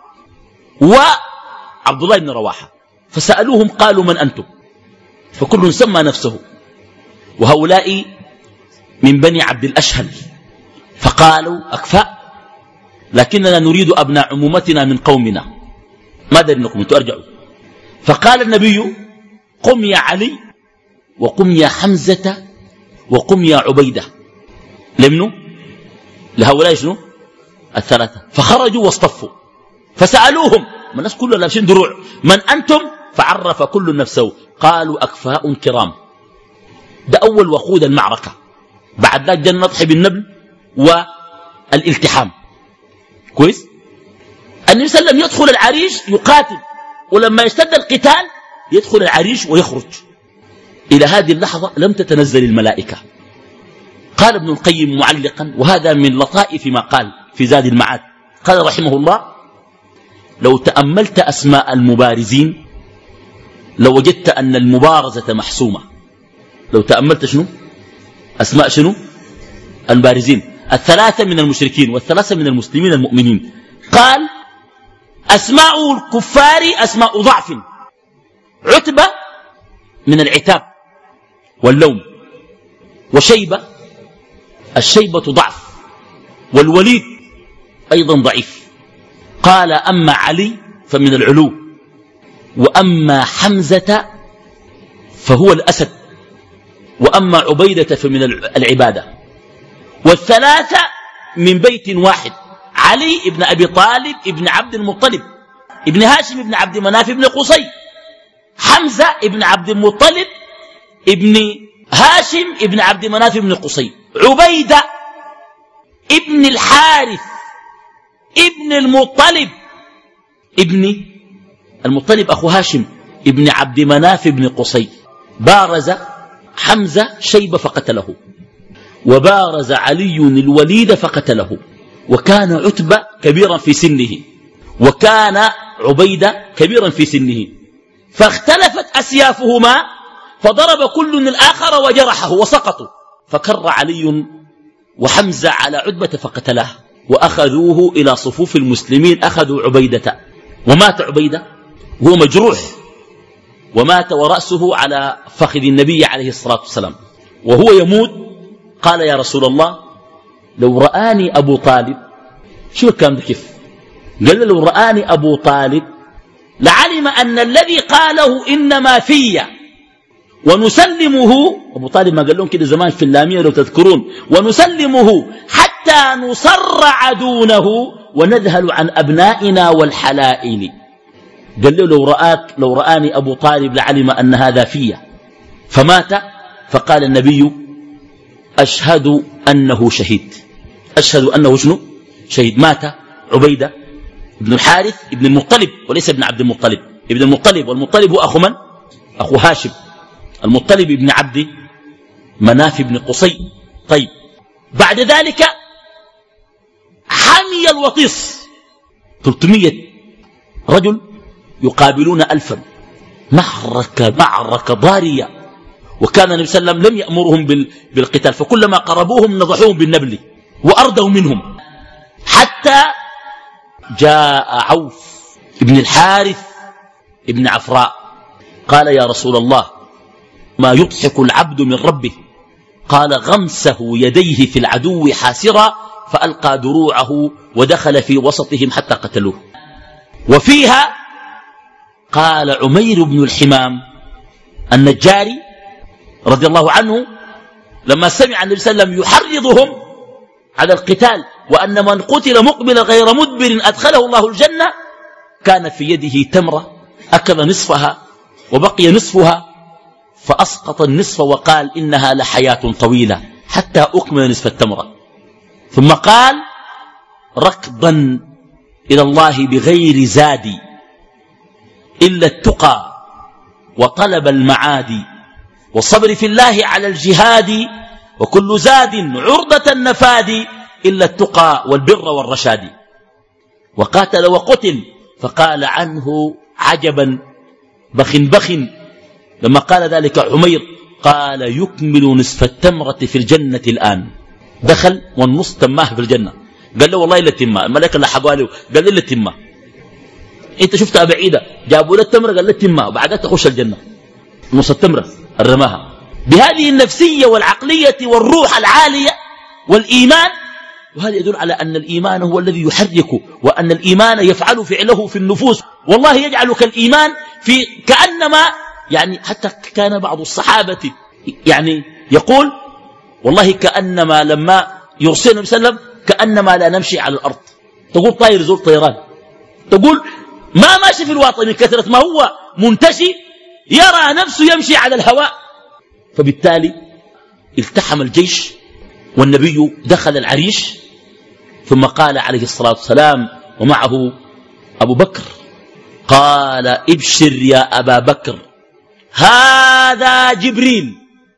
A: وعبد الله بن رواحة. فسألوهم قالوا من أنتم؟ فكل سمى نفسه، وهؤلاء من بني عبد الأشهل. فقالوا أكفاء، لكننا نريد أبناء عمومتنا من قومنا، ماذا إنكم أنتم أرجعوا؟ فقال النبي قم يا علي وقم يا حمزة وقم يا عبيدة. لمنوا لهؤلاء شنو 3. فخرجوا واصطفوا فسألوهم، من الناس كلهم لابسين دروع، من أنتم؟ فعرف كل نفسه، قالوا أكفاء كرام. ده أول وقود المعركة. بعد ذلك جاء النضح بالنبل والالتحام كويس. النبي صلى الله عليه وسلم يدخل العريش يقاتل، ولما يشتد القتال يدخل العريش ويخرج. إلى هذه اللحظة لم تتنزل الملائكة. قال ابن القيم معلقا، وهذا من لطائف ما قال في زاد المعاد، قال رحمه الله: لو تأملت أسماء المبارزين لوجدت أن المبارزة محسومة. لو تأملت شنو أسماء شنو البارزين، 3 من المشركين و3 من المسلمين المؤمنين. قال أسماء الكفار أسماء ضعف، عتبة من العتاب واللوم، وشيبة الشيبة ضعف، والوليد أيضا ضعيف. قال أما علي فمن العلو، وأما حمزة فهو الأسد، وأما عبيدة فمن العبادة. وال3 من بيت واحد، علي ابن أبي طالب ابن عبد المطلب ابن هاشم ابن عبد مناف ابن قصي، حمزة ابن عبد المطلب ابن هاشم ابن عبد مناف ابن قصي، عبيدة ابن الحارث ابن المطلب ابن المطلب أخو هاشم ابن عبد مناف ابن قصي. بارز حمزة شيبة فقتله، وبارز علي الوليد فقتله، وكان عتبة كبيرا في سنه، وكان عبيدة كبيرا في سنه، فاختلفت أسيافهما فضرب كل الآخر وجرحه وسقطوا، فكر علي وحمزة على عتبة فقتله، وأخذوه إلى صفوف المسلمين. أخذوا عبيدة، ومات عبيدة وهو مجروح، ومات ورأسه على فخذ النبي عليه الصلاة والسلام. وهو يموت قال: يا رسول الله، لو رآني أبو طالب. شو الكلام ده كيف؟ قال: لو رآني أبو طالب لعلم أن الذي قاله إنما في، ونسلمه. أبو طالب ما قال لهم كده زمان في اللامية لو تذكرون: ونسلمه حتى نصرع دونه ونذهل عن أبنائنا والحلائل. قال له: لو رآني أبو طالب لعلم أن هذا في. فمات. فقال النبي: أشهد أنه شهيد. أشهد أنه شنو شهيد. مات عبيدة ابن الحارث ابن المطلب، وليس ابن عبد المطلب، ابن المطلب، والمطلب هو أخو من؟ أخو هاشم. المطلب ابن عبد مناف ابن قصي. طيب، بعد ذلك حمي الوطيس، 300 رجل يقابلون 1000. معركة ضارية، وكان النبي صلى الله عليه وسلم لم يأمرهم بالقتال، فكلما قربوهم نضحوهم بالنبل وأردوا منهم، حتى جاء عوف ابن الحارث ابن عفراء قال: يا رسول الله، ما يضحك العبد من ربه؟ قال: غمسه يديه في العدو حاسرا، فألقى دروعه ودخل في وسطهم حتى قتلوه. وفيها قال عمير بن الحمام النجاري رضي الله عنه لما سمع النبي صلى الله عليه وسلم يحرضهم على القتال وأن من قتل مقبلا غير مدبر أدخله الله الجنة، كان في يده تمرة أكل نصفها وبقي نصفها فأسقط النصف وقال إنها لحياة طويلة حتى أكمل نصف التمرة، ثم قال ركضا إلى الله بغير زاد إلا التقى وطلب المعادي والصبر في الله على الجهاد وكل زاد عرضة النفاد إلا التقى والبر والرشاد، وقاتل وقتل فقال عنه عجبا بخ لما قال ذلك عمير قال يكمل نصف التمرة في الجنة الآن. دخل والنص تماه في الجنة. قال له والله إلا تماه. الملائكة اللي حقوا له قال له إلا تماه. انت شفتها بعيدة جابوا له التمرة قال له تماه وبعدها تخش الجنة نص التمرة الرماها. بهذه النفسية والعقلية والروح العالية والإيمان، وهذا يدل على أن الإيمان هو الذي يحرك، وأن الإيمان يفعل فعله في النفوس، والله يجعل كالإيمان في كأنما يعني حتى كان بعض الصحابة يعني يقول والله كأنما لما يرسل النبي صلى الله عليه وسلم كأنما لا نمشي على الأرض، تقول طاير زور طيران، تقول ما ماشي في الواطن من كثرة ما هو منتشي يرى نفسه يمشي على الهواء. فبالتالي التحم الجيش والنبي دخل العريش، ثم قال عليه الصلاة والسلام ومعه أبو بكر قال ابشر يا أبا بكر هذا جبريل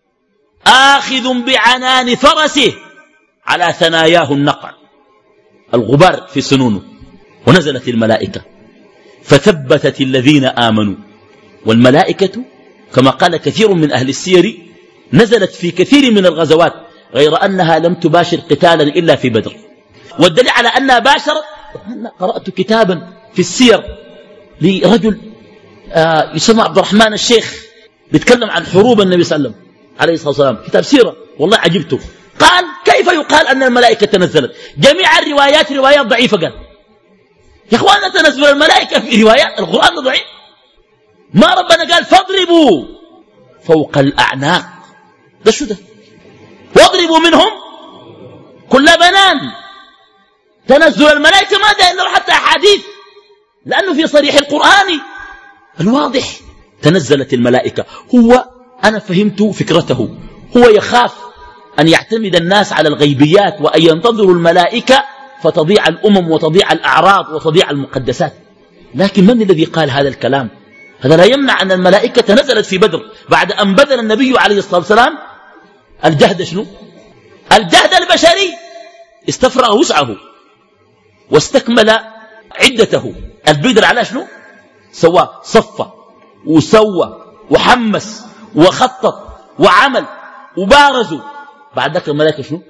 A: آخذ بعنان فرسه على ثناياه النقع، الغبار في سنونه. ونزلت الملائكة فثبتت الذين آمنوا، والملائكة كما قال كثير من أهل السير نزلت في كثير من الغزوات، غير أنها لم تباشر قتالا إلا في بدر. والدليل على أنها باشرت، قرأت كتابا في السير لرجل يسمى عبد الرحمن الشيخ بيتكلم عن حروب النبي صلى الله عليه وسلم عليه الصلاة والسلام، كتاب سيرة والله عجبته. قال كيف يقال أن الملائكة تنزلت؟ جميع الروايات روايات ضعيفة. قال يا أخوانا تنزل الملائكة في روايات، القرآن ضعيف. ما ربنا قال فاضربوا فوق الأعناق، ده شو ده؟ واضربوا منهم كل بنان. تنزل الملائكة ما ده إلا حتى أحاديث، لأنه في صريح القرآن الواضح تنزلت الملائكة. هو أنا فهمت فكرته، هو يخاف أن يعتمد الناس على الغيبيات وأن ينتظروا الملائكة فتضيع الأمم وتضيع الأعراض وتضيع المقدسات. لكن من الذي قال هذا الكلام؟ هذا لا يمنع أن الملائكة نزلت في بدر بعد أن بذل النبي عليه الصلاة والسلام الجهد. شنو الجهد البشري؟ استفرغ وسعه واستكمل عدته. البدر على شنو؟ سوى صفى وسوى وحمس وخطط وعمل وبارزوا. بعد ذلك الملائكة شنو؟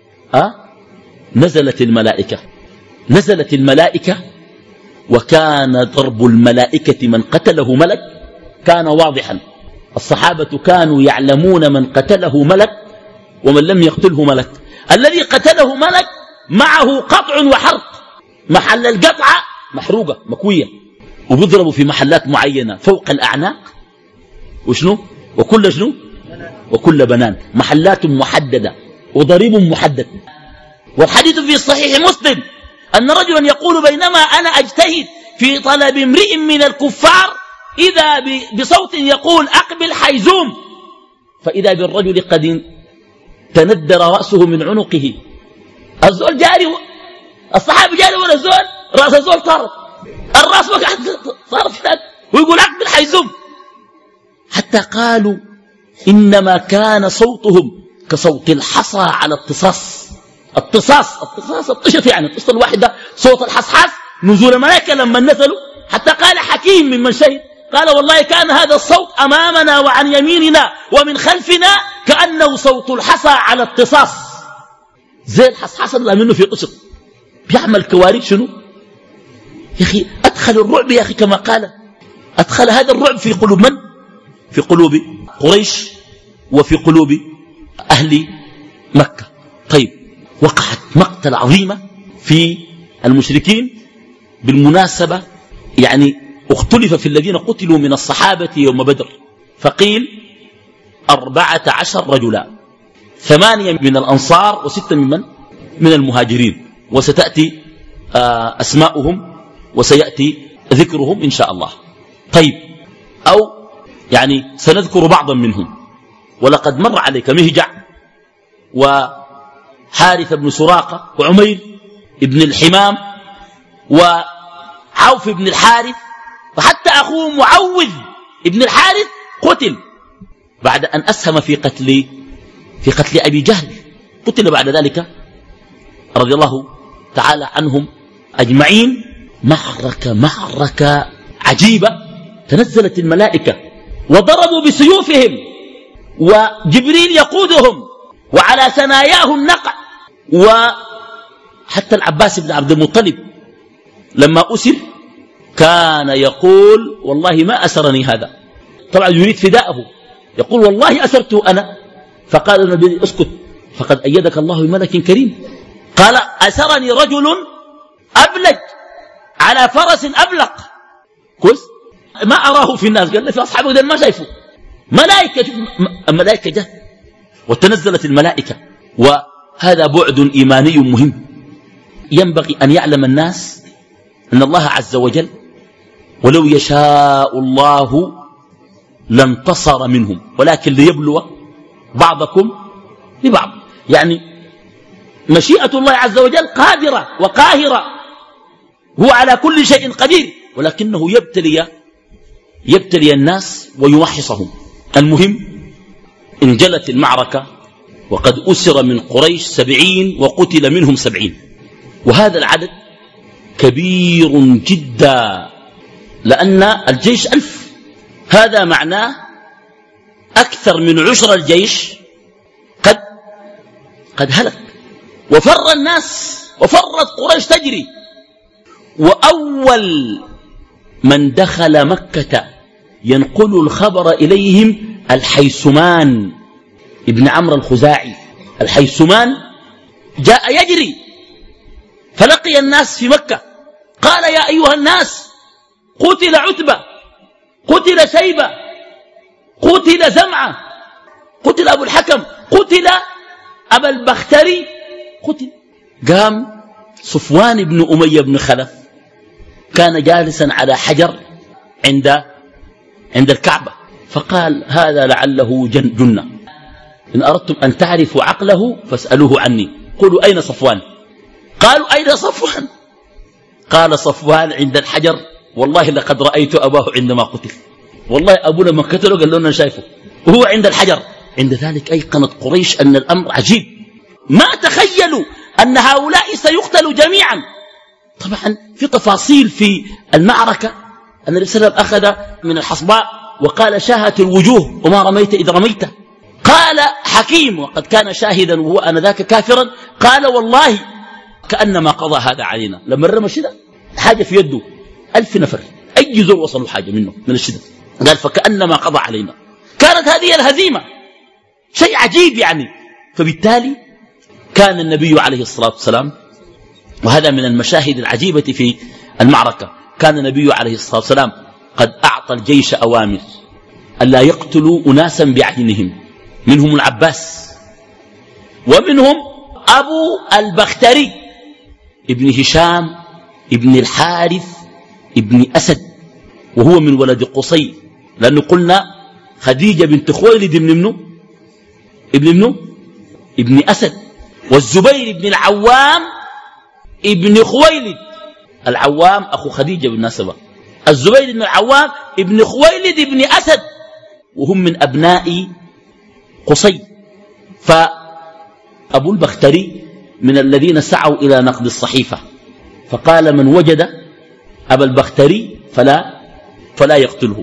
A: نزلت الملائكة وكان ضرب الملائكة من قتله ملك كان واضحا. الصحابة كانوا يعلمون من قتله ملك ومن لم يقتله ملك. الذي قتله ملك معه قطع وحرق، محل القطعة محروقة مكوية، وبيضربوا في محلات معينة فوق الأعناق وشنو وكل شنو وكل بنان، محلات محددة وضريب محدد. والحديث في صحيح مسلم أن رجلا يقول بينما أنا أجتهد في طلب امرئ من الكفار إذا بصوت يقول أقبل حيزوم، فإذا بالرجل قد تندر رأسه من عنقه. الزول جاري، الصحابي جاري ولا الزول رأس الزول طارت، الرأس وقعت صارت هناك، ويقول أقبل حيزوم، حتى قالوا إنما كان صوتهم كصوت الحصى على الطصاص. الطشت يعني الطشت الواحدة صوت الحصحاص. نزول الملائكة لما نزلوا حتى قال حكيم ممن شهد قال والله كان هذا الصوت أمامنا وعن يميننا ومن خلفنا كأنه صوت الحصى على الطصاص، زي الحصحاص اللي منه في قشط بيعمل كوارث. شنو يا أخي؟ أدخل الرعب يا أخي كما قال، أدخل هذا الرعب في قلوب من؟ في قلوب قريش وفي قلوب أهل مكة. طيب وقعت مقتل عظيمة في المشركين بالمناسبة يعني اختلف في الذين قتلوا من الصحابة يوم بدر، فقيل 14 رجلا، 8 من الأنصار و6 من المهاجرين، وستأتي أسماؤهم وسيأتي ذكرهم إن شاء الله. طيب، أو يعني سنذكر بعضا منهم. ولقد مر عليك مهجع وحارث بن سراقة وعمير بن الحمام وعوف بن الحارث، وحتى أخوه معوذ بن الحارث قتل بعد أن أسهم في قتل أبي جهل، قتل بعد ذلك رضي الله تعالى عنهم أجمعين. معركة عجيبة، تنزلت الملائكة وضربوا بسيوفهم وجبريل يقودهم وعلى ثناياهم نقع. وحتى العباس بن عبد المطلب لما أسر كان يقول والله ما أسرني هذا، طبعا يريد فداءه، يقول والله أسرته أنا. فقال النبي اسكت فقد أيدك الله بملك كريم. قال أسرني رجل أبلج على فرس أبلق، كويس ما أراه في الناس، قال لي في أصحابه ده ما شايفه ملائكة، الملائكة جاء وتنزلت الملائكة. وهذا بعد إيماني مهم، ينبغي أن يعلم الناس أن الله عز وجل ولو يشاء الله لانتصر منهم، ولكن ليبلو بعضكم ببعض. يعني مشيئة الله عز وجل قادرة وقاهرة، هو على كل شيء قدير، ولكنه يبتلي الناس ويوحصهم. المهم انجلت المعركة وقد أسر من قريش 70 وقتل منهم 70، وهذا العدد كبير جدا لأن الجيش 1000، هذا معناه أكثر من عشر الجيش قد هلك، وفر الناس وفرت قريش تجري. وأول من دخل مكة ينقل الخبر إليهم الحيثمان ابن عمرو الخزاعي. الحيثمان جاء يجري فلقي الناس في مكة، قال يا أيها الناس قتل عتبة، قتل شيبة، قتل زمعة، قتل أبو الحكم، قتل أبا البختري، قتل. قام صفوان بن أمية بن خلف كان جالسا على حجر عند الكعبة، فقال هذا لعله جنة، إن أردتم أن تعرفوا عقله فاسألوه عني. قولوا أين صفوان؟ قالوا أين صفوان؟ قال صفوان عند الحجر، والله لقد رأيت أباه عندما قتل، والله أبونا ما قتله قال لنا شايفه وهو عند الحجر. عند ذلك أيقنت قريش أن الأمر عجيب، ما تخيلوا أن هؤلاء سيقتلوا جميعا. طبعا في تفاصيل في المعركة. النبي صلى الله عليه وسلم أخذ من الحصباء وقال شاهت الوجوه وما رميت إذ رميت. قال حكيم وقد كان شاهدا وهو آنذاك كافرا، قال والله كأنما قضى هذا علينا. لما رمى شدة حاجة في يده 1000 نفر، أي زور وصلوا حاجة منه من الشدة، قال فكأنما قضى علينا. كانت هذه الهزيمة شيء عجيب يعني. فبالتالي كان النبي عليه الصلاة والسلام، وهذا من المشاهد العجيبة في المعركة، كان النبي عليه الصلاة والسلام قد أعطى الجيش أوامر ألا يقتلوا أناسا بعينهم، منهم العباس ومنهم أبو البختري ابن هشام ابن الحارث ابن أسد، وهو من ولد قصي، لأنه قلنا خديجة بنت خويلد ابن أسد، والزبير بن العوام ابن خويلد. العوام أخو خديجة بالنسبة، الزبير بن العوام ابن خويلد ابن أسد، وهم من أبناء قصي. فأبو البختري من الذين سعوا إلى نقد الصحيفة، فقال من وجد أبا البختري فلا يقتله.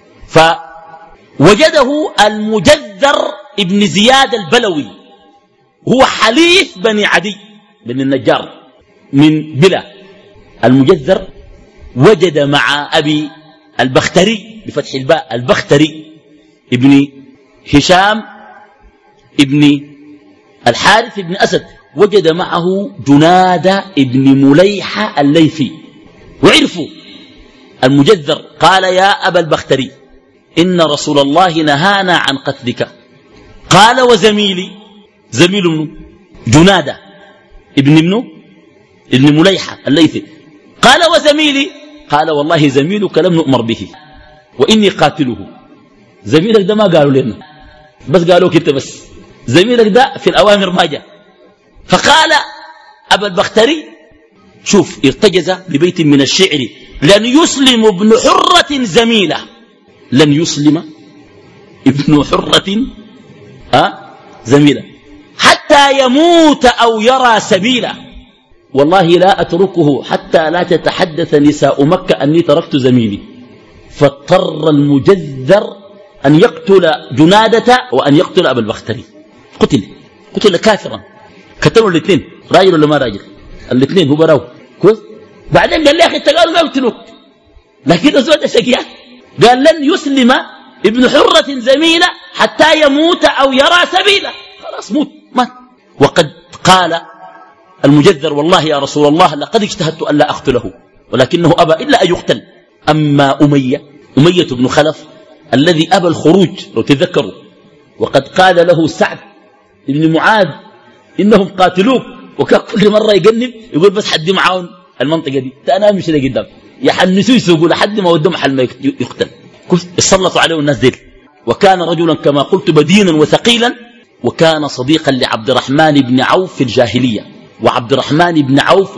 A: فوجده المجذر ابن زياد البلوي، هو حليف بني عدي بن النجار من بلا. المجذر وجد مع أبي البختري بفتح الباء البختري ابن هشام ابن الحارث ابن أسد، وجد معه جنادة ابن مليحة الليثي، وعرفوا المجذر قال يا أبا البختري إن رسول الله نهانا عن قتلك. قال وزميلي، زميل منه جنادة ابن مليحة الليثي. قال وزميلي، قال والله زميلك لم نؤمر به وإني قاتله. زميلك ده ما قالوا لنا، بس قالوا كنت بس، زميلك ده في الأوامر ما جاء. فقال أبا البختري شوف ارتجز ببيت من الشعر: لن يسلم ابن حرة زميله، لن يسلم ابن حرة زميله حتى يموت أو يرى سبيلا، والله لا أتركه حتى لا تتحدث نساء مكة أني تركت زميلي. فاضطر المجذر أن يقتل جنادة وأن يقتل أبا البختري. قتل كافرا. قتلوا الاثنين، راجل ولا ما راجل؟ الاثنين هو براو كويس. بعدين قال لي يا أخي قالوا ما يقتلوك، لكن الزوجة شقيان قال لن يسلم ابن حرة زميله حتى يموت أو يرى سبيلا. خلاص مات. وقد قال المجذر والله يا رسول الله لقد اجتهدت ألا أقتله ولكنه أبى إلا أن يقتل. أما أمية بن خلف الذي أبى الخروج لو تذكروا، وقد قال له سعد بن معاذ إنهم قاتلوك، وكان كل مرة يقنب يقول بس حد معاون المنطقة دي أنا مش لقدام، يحنسوا يسوقوا لحد ما ودهم حل ما يقتل. سلطوا عليه الناس ديل. وكان رجلا كما قلت بدينا وثقيلا، وكان صديقا لعبد الرحمن بن عوف في الجاهلية. وعبد الرحمن بن عوف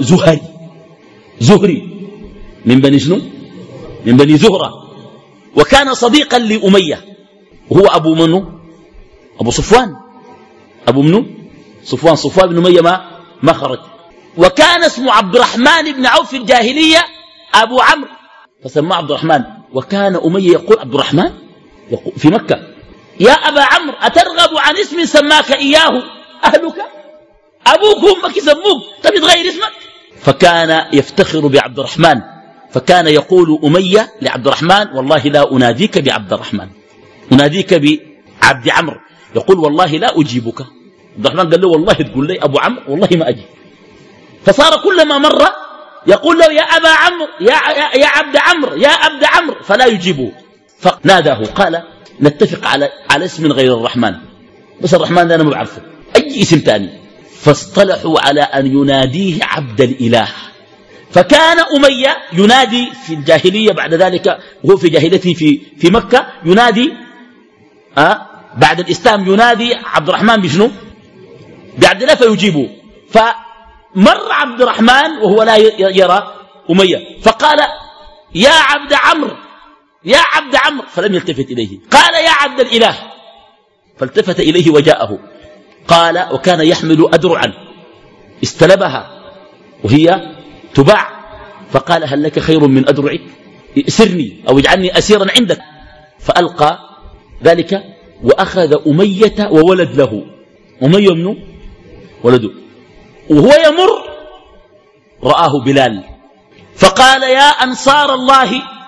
A: زهري من بني شنو؟ من بني زهرة. وكان صديقا لأمية، وهو أبو منو؟ أبو صفوان. أبو منو؟ صفوان بن أمية ما خرج. وكان اسمه عبد الرحمن بن عوف في الجاهلية أبو عمرو، فسماه عبد الرحمن. وكان أمية يقول عبد الرحمن في مكة: يا أبا عمرو أترغب عن اسم سماك إياه أهلك؟ أبوك وأمك يسموك تبي تغير اسمك؟ فكان يفتخر بعبد الرحمن. فكان يقول أمية لعبد الرحمن: والله لا أناديك بعبد الرحمن، أناديك بعبد عمرو. يقول: والله لا أجيبك. عبد الرحمن قال له: والله تقول لي أبو عمرو والله ما أجي. فصار كلما مر يقول له: يا أبا عمرو، يا عبد عمرو، يا عبد عمرو، فلا يجيبه. فناداه قال: نتفق على اسم غير الرحمن، بس الرحمن ده أنا ما بعرفه، أي اسم تاني. فاصطلحوا على أن يناديه عبد الإله. فكان أمية ينادي في الجاهلية بعد ذلك، وهو في جاهليته في مكة ينادي بعد الإسلام ينادي عبد الرحمن بشنو؟ بعبد الله فيجيبه. فمر عبد الرحمن وهو لا يرى أمية فقال: يا عبد عمرو، يا عبد عمرو، فلم يلتفت إليه. قال: يا عبد الإله، فالتفت إليه وجاءه. قال: وكان يحمل أدرعا استلبها وهي تباع، فقال: هل لك خير من أدرعك؟ اسرني أو اجعلني أسيرا عندك. فألقى ذلك وأخذ أمية وولد له. أمية منه ولده. وهو يمر رآه بلال فقال: يا أنصار الله،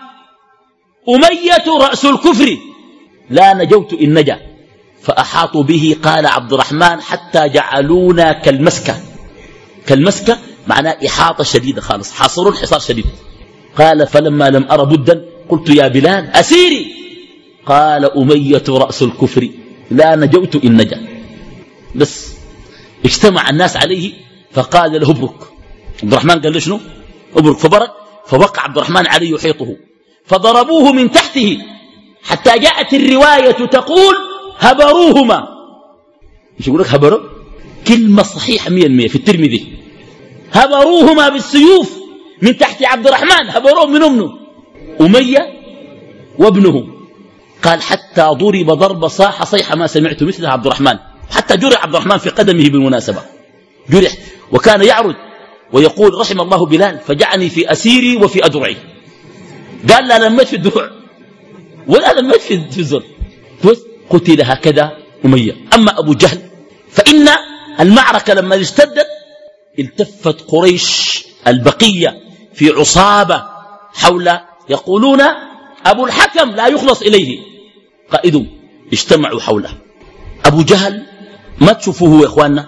A: أمية رأس الكفر، لا نجوت إن نجا. فأحاطوا به. قال عبد الرحمن: حتى جعلونا كالمسكة معناه إحاطة شديدة خالص، حاصروا الحصار شديد. قال: فلما لم أر بدا قلت: يا بلال أسيري. قال: أمية رأس الكفر، لا نجوت إن نجا. بس اجتمع الناس عليه فقال له: ابرك. عبد الرحمن قال له: شنو؟ ابرك. فبرك. فوقع عبد الرحمن عليه يحيطه، فضربوه من تحته حتى جاءت الرواية تقول: هبروهما. مش يقول لك هبروا؟ كلمة صحيحة 100% في الترمذي. هبروهما بالسيوف من تحت عبد الرحمن، هبروه من ابنه أمية وابنه. قال: حتى ضرب ضرب صاح صيحة ما سمعت مثلها عبد الرحمن، حتى جرح عبد الرحمن في قدمه بالمناسبة، جرح. وكان يعرج ويقول: رحم الله بلال فجعني في أسيري وفي أدرعي. قال: لا لمت في الدروع ولا لمت في الزر. قتل هكذا أمية. أما أبو جهل فإن المعركة لما اشتدت التفت قريش البقية في عصابة حول، يقولون: أبو الحكم لا يخلص إليه، قائدهم اجتمعوا حوله. أبو جهل ما تشوفوه يا إخواننا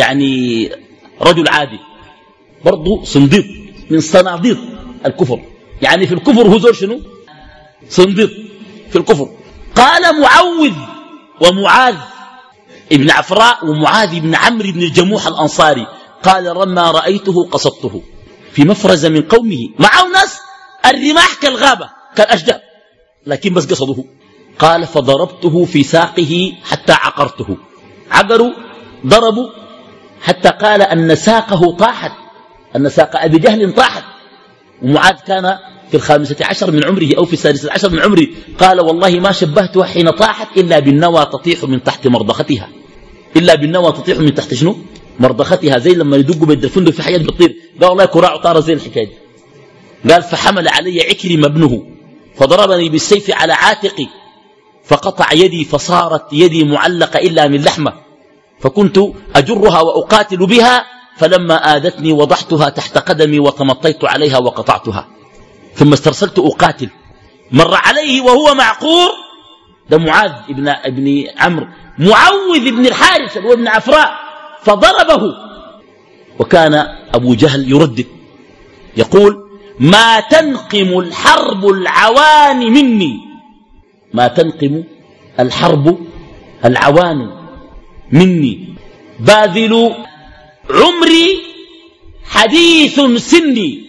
A: يعني رجل عادي، برضو صنديق من صناديق الكفر، يعني في الكفر هو زور شنو؟ صنديق في الكفر. قال معوذ ومعاذ ابن عفراء ومعاذ بن عمرو بن الجموح الأنصاري قال لما رأيته قصدته في مفرز من قومه، معه ناس الرماح كالغابة كالأشجار، لكن بس قصده. قال فضربته في ساقه حتى عقرته. عقروا ضربوا حتى قال أن ساقه طاحت، أن ساق أبي جهل طاحت. ومعاذ كان في 15 من عمره أو في 16 من عمره. قال والله ما شبهتها حين طاحت إلا بالنوى تطيح من تحت مرضختها، إلا بالنوى تطيح من تحت شنو؟ مرضختها، زي لما يدقوا بيد الفندق في حياة بتطير. قال والله كراع طار زي الحكاية دي. قال فحمل علي عكرم ابنه فضربني بالسيف على عاتقي فقطع يدي فصارت يدي معلقة إلا من لحمة، فكنت أجرها وأقاتل بها، فلما آذتني وضحتها تحت قدمي وتمطيت عليها وقطعتها، ثم استرسلت أقاتل. مر عليه وهو معقور، ده معاذ ابن عمرو، معوذ بن الحارث وابن عفراء فضربه. وكان أبو جهل يردد يقول ما تنقم الحرب العوان مني، ما تنقم الحرب العوان مني، باذل عمري حديث سني،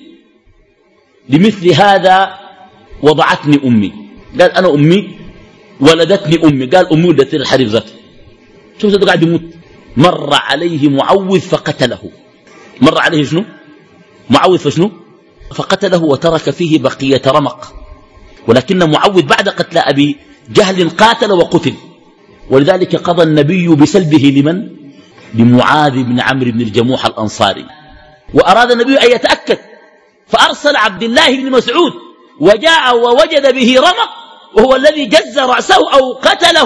A: لمثل هذا وضعتني أمي. قال أنا أمي ولدتني أمي، قال أمي ولدتني الحريف ذاته. شوف ده قاعد يموت. مر عليه معوذ فقتله. مر عليه شنو؟ معوذ فشنو؟ فقتله وترك فيه بقية رمق. ولكن معوذ بعد قتل أبي جهل قاتل وقتل، ولذلك قضى النبي بسلبه لمن؟ لمعاذ بن عمرو بن الجموح الأنصاري. وأراد النبي أن يتأكد فأرسل عبد الله بن مسعود وجاء ووجد به رمق وهو الذي جز رأسه أو قتله،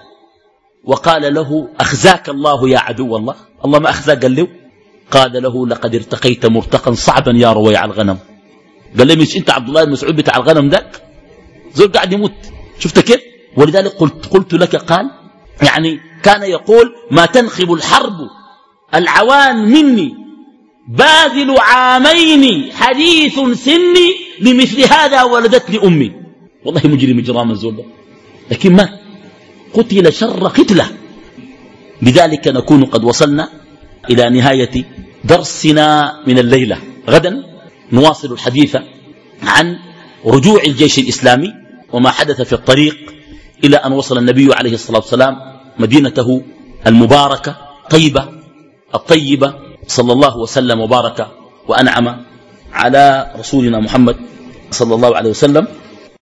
A: وقال له أخزاك الله يا عدو الله. الله ما أخزاك، قال له قال له لقد ارتقيت مرتقا صعبا يا رويع الغنم. قال له مش أنت عبد الله بن مسعود بتاع الغنم ذاك؟ زول قاعد يموت. شفت كيف؟ ولذلك قلت لك، قال يعني كان يقول ما تنخب الحرب العوان مني، باذل عامين حديث سني، لمثل هذا ولدتني أمي. والله مجرم إجرام الزول ده، لكن ما قتل شر قتله. بذلك نكون قد وصلنا إلى نهاية درسنا من الليلة. غدا نواصل الحديث عن رجوع الجيش الإسلامي وما حدث في الطريق إلى أن وصل النبي عليه الصلاة والسلام مدينته المباركة طيبة الطيبة، صلى الله وسلم وبارك وأنعم على رسولنا محمد صلى الله عليه وسلم.